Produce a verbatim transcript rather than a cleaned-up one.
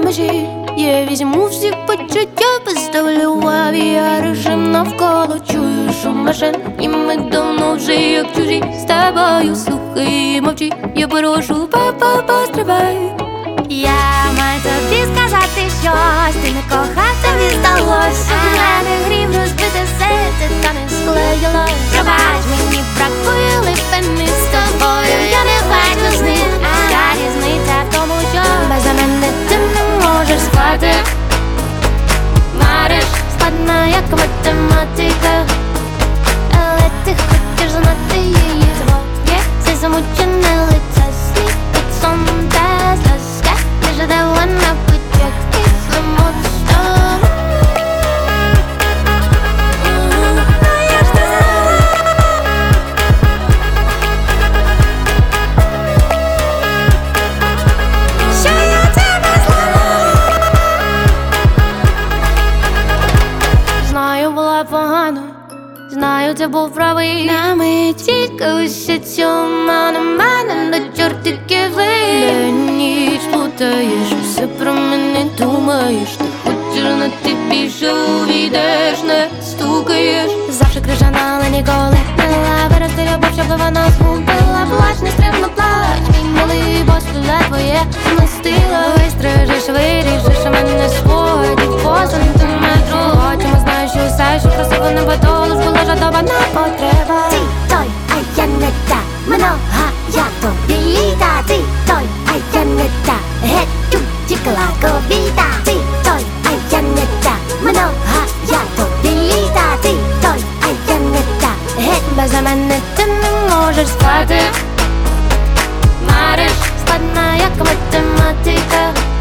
межі. Я візьму всі почуття, поставлю в авіарежим навколо. Чую шум машин, і ми давно вже як чужі. З тобою слухай і мовчи, я прошу, папа, постривай. Я маю тобі сказати щось, ти не кохав, тобі здалось. У мене грів розбите серце, та не склеїлось. Пробач, мені бракує липини з тобою, я не бачу з ним. Та різниця в тому, що без мене ти не можеш спати. Мариш, складна як математика, але ти хочеш знати її твоє. Це замучене лице, сліпить сон та сльозка. Ти ж дала на путях кислим мостом. А я ж не знала, що я тебе зламала. Знаю, була погано, знаю, це був правий. На мить тільки усе цьому на мене до чортиків злий. День ніч плутаєш, все про мене думаєш. Ти хочеш знати більше, увійдеш, не стукаєш. Завжди крижана, але ніколи не лава. Вирости любов, щоб вона згубила. Плач, не стримно плач, мій милий, бо сльоза твоє змістила. Вистрижиш, вирішиш мене сводить по сантиметру. Хочемо, знаєш, що все, що красиво не батолу, ж була жадована потреба. Ти той, а я не та, много я тобі та. Ти той, а я не та, геть утікла ковіда. Ти той, а я не та, много я тобі та. Ти той, а я не та, геть Без мене ти не можеш спати. Мариш, складна як математика,